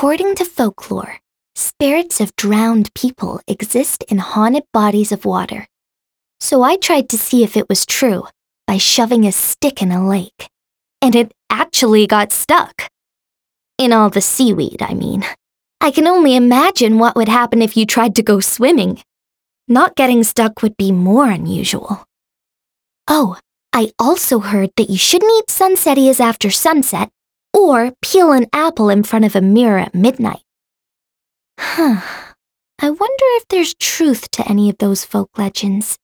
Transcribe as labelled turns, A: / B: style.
A: According to folklore, spirits of drowned people exist in haunted bodies of water. So I tried to see if it was true by shoving a stick in a lake. And it actually got stuck. In all the seaweed, I mean. I can only imagine what would happen if you tried to go swimming. Not getting stuck would be more unusual. Oh, I also heard that you shouldn't eat sunsettias after sunset or peel an apple in front of a mirror at midnight. I wonder if there's truth to any of those folk legends.